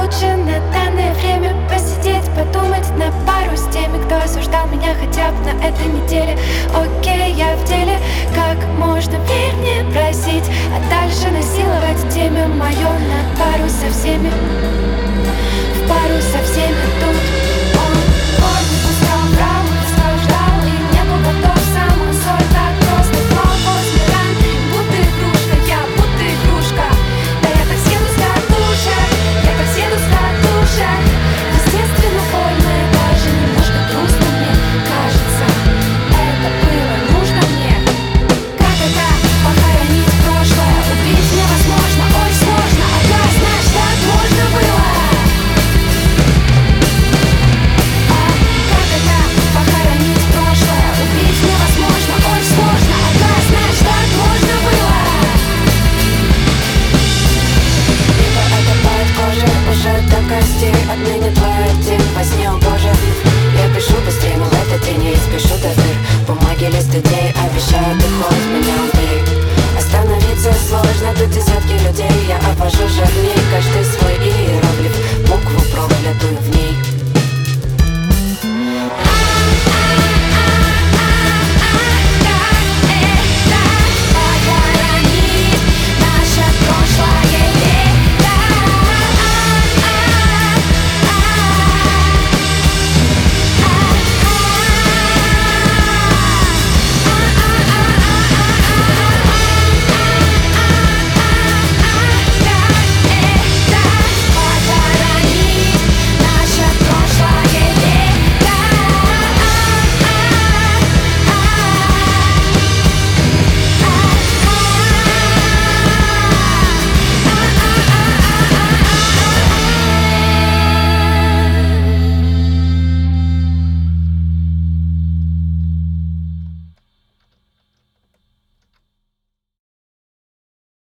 лучше на данное время посидеть, подумать на пару с теми, кто осуждал меня хотя бы на этой неделе. Окей, я в деле, как можно вернее просить, а дальше насиловать темя мое на пару со всеми, в пару со всеми тут.